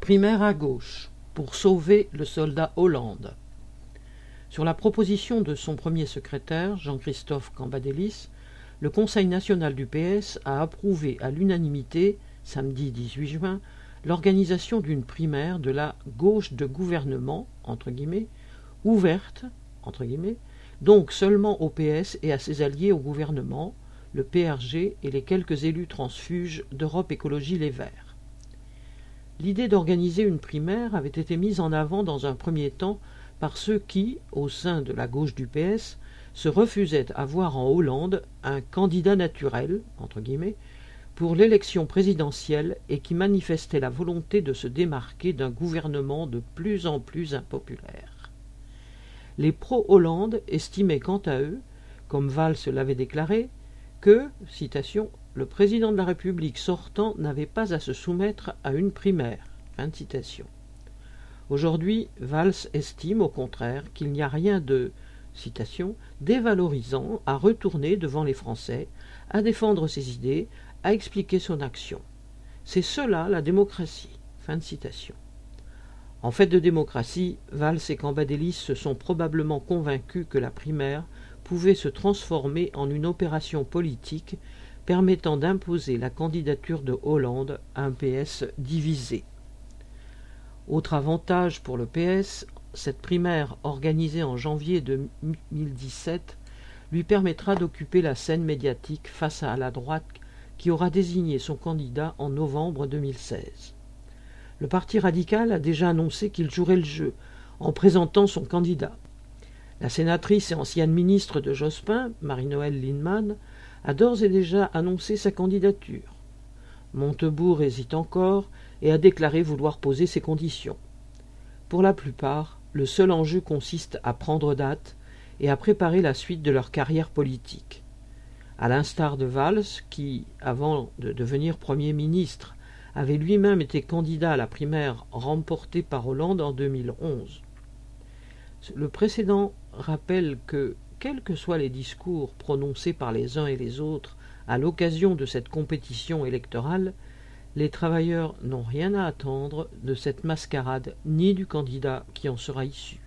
Primaire à gauche, pour sauver le soldat Hollande. Sur la proposition de son premier secrétaire, Jean-Christophe Cambadélis, le Conseil national du PS a approuvé à l'unanimité, samedi 18 juin, l'organisation d'une primaire de la « gauche de gouvernement » entre guillemets, ouverte, entre guillemets, donc seulement au PS et à ses alliés au gouvernement, le PRG et les quelques élus transfuges d'Europe Écologie Les Verts. L'idée d'organiser une primaire avait été mise en avant dans un premier temps par ceux qui, au sein de la gauche du PS, se refusaient à voir en Hollande un « candidat naturel » entre guillemets, pour l'élection présidentielle et qui manifestaient la volonté de se démarquer d'un gouvernement de plus en plus impopulaire. Les pro-Hollande estimaient quant à eux, comme Valls l'avait déclaré, que, citation, « le président de la République sortant n'avait pas à se soumettre à une primaire ». Fin de citation. Aujourd'hui, Valls estime au contraire qu'il n'y a rien de, citation, « dévalorisant à retourner devant les Français, à défendre ses idées, à expliquer son action. C'est cela la démocratie ». Fin de citation. En fait de démocratie, Valls et Cambadélis se sont probablement convaincus que la primaire pouvait se transformer en une opération politique permettant d'imposer la candidature de Hollande à un PS divisé. Autre avantage pour le PS, cette primaire organisée en janvier 2017 lui permettra d'occuper la scène médiatique face à la droite qui aura désigné son candidat en novembre 2016. Le Parti radical a déjà annoncé qu'il jouerait le jeu en présentant son candidat. La sénatrice et ancienne ministre de Jospin, Marie-Noëlle Lienemann, a d'ores et déjà annoncé sa candidature. Montebourg hésite encore et a déclaré vouloir poser ses conditions. Pour la plupart, le seul enjeu consiste à prendre date et à préparer la suite de leur carrière politique. À l'instar de Valls, qui, avant de devenir Premier ministre, avait lui-même été candidat à la primaire remportée par Hollande en 2011. Le précédent rappelle que, quels que soient les discours prononcés par les uns et les autres à l'occasion de cette compétition électorale, les travailleurs n'ont rien à attendre de cette mascarade ni du candidat qui en sera issu.